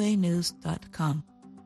voanews.com.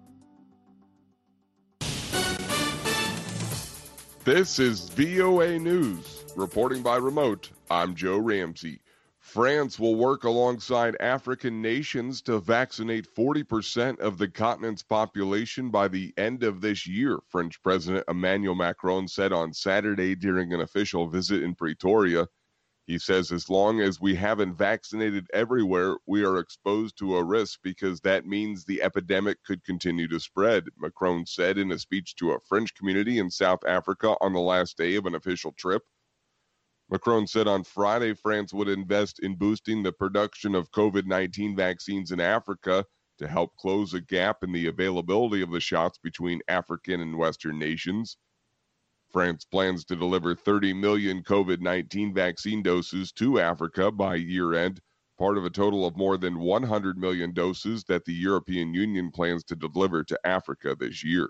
This is VOA News. Reporting by remote, I'm Joe Ramsey. France will work alongside African nations to vaccinate 40% of the continent's population by the end of this year, French President Emmanuel Macron said on Saturday during an official visit in Pretoria. He says as long as we haven't vaccinated everywhere, we are exposed to a risk because that means the epidemic could continue to spread, Macron said in a speech to a French community in South Africa on the last day of an official trip. Macron said on Friday France would invest in boosting the production of COVID-19 vaccines in Africa to help close a gap in the availability of the shots between African and Western nations. France plans to deliver 30 million COVID-19 vaccine doses to Africa by year-end, part of a total of more than 100 million doses that the European Union plans to deliver to Africa this year.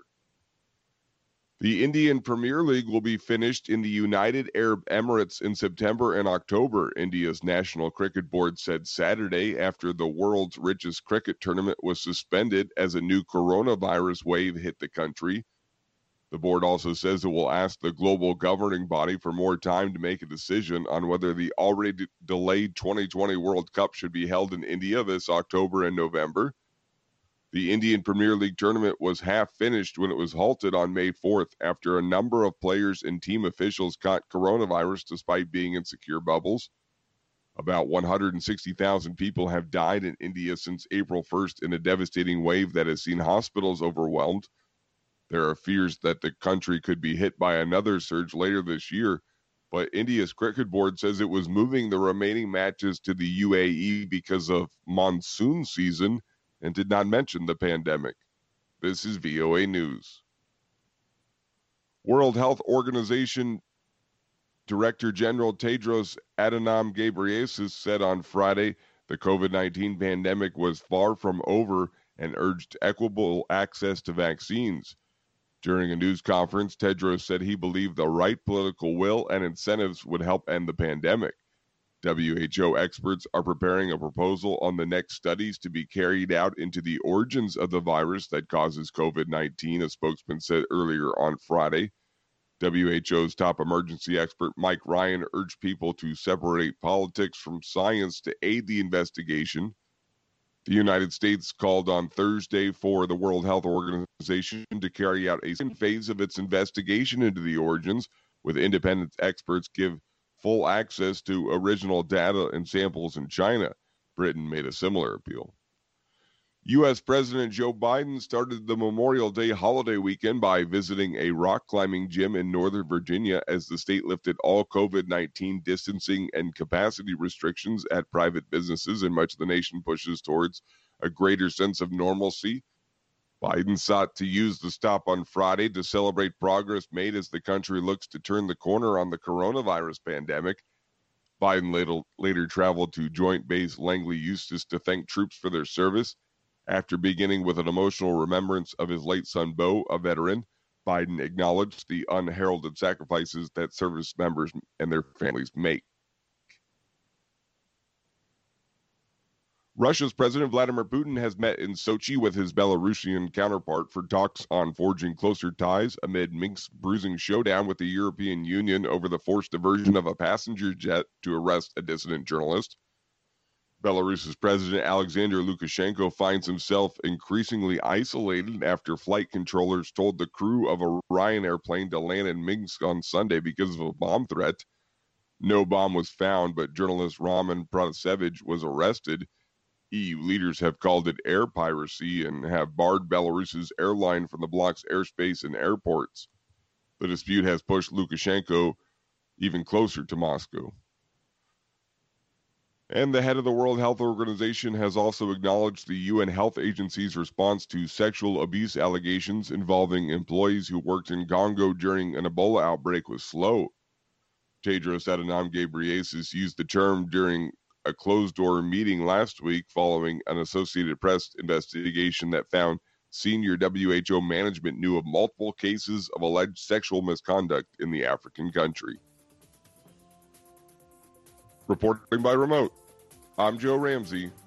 The Indian Premier League will be finished in the United Arab Emirates in September and October, India's National Cricket Board said Saturday after the world's richest cricket tournament was suspended as a new coronavirus wave hit the country. The board also says it will ask the global governing body for more time to make a decision on whether the already delayed 2020 World Cup should be held in India this October and November. The Indian Premier League tournament was half finished when it was halted on May 4th after a number of players and team officials caught coronavirus despite being in secure bubbles. About 160,000 people have died in India since April 1st in a devastating wave that has seen hospitals overwhelmed. There are fears that the country could be hit by another surge later this year, but India's cricket board says it was moving the remaining matches to the UAE because of monsoon season and did not mention the pandemic. This is VOA News. World Health Organization Director General Tedros Adhanom Ghebreyesus said on Friday the COVID-19 pandemic was far from over and urged equitable access to vaccines. During a news conference, Tedros said he believed the right political will and incentives would help end the pandemic. WHO experts are preparing a proposal on the next studies to be carried out into the origins of the virus that causes COVID-19, a spokesman said earlier on Friday. WHO's top emergency expert Mike Ryan urged people to separate politics from science to aid the investigation. The United States called on Thursday for the World Health Organization to carry out a second phase of its investigation into the origins, with independent experts give full access to original data and samples in China. Britain made a similar appeal. U.S. President Joe Biden started the Memorial Day holiday weekend by visiting a rock climbing gym in Northern Virginia as the state lifted all COVID-19 distancing and capacity restrictions at private businesses, and much of the nation pushes towards a greater sense of normalcy. Biden sought to use the stop on Friday to celebrate progress made as the country looks to turn the corner on the coronavirus pandemic. Biden later traveled to Joint Base Langley Eustis to thank troops for their service. After beginning with an emotional remembrance of his late son, Bo, a veteran, Biden acknowledged the unheralded sacrifices that service members and their families make. Russia's President Vladimir Putin has met in Sochi with his Belarusian counterpart for talks on forging closer ties amid Minsk's bruising showdown with the European Union over the forced diversion of a passenger jet to arrest a dissident journalist. Belarus's President Alexander Lukashenko finds himself increasingly isolated after flight controllers told the crew of a Ryanair plane to land in Minsk on Sunday because of a bomb threat. No bomb was found, but journalist Roman Protasevich was arrested. EU leaders have called it air piracy and have barred Belarus's airline from the bloc's airspace and airports. The dispute has pushed Lukashenko even closer to Moscow. And the head of the World Health Organization has also acknowledged the UN Health Agency's response to sexual abuse allegations involving employees who worked in Congo during an Ebola outbreak was slow. Tedros Adhanom Ghebreyesus used the term during a closed-door meeting last week following an Associated Press investigation that found senior WHO management knew of multiple cases of alleged sexual misconduct in the African country. Reporting by remote, I'm Joe Ramsey,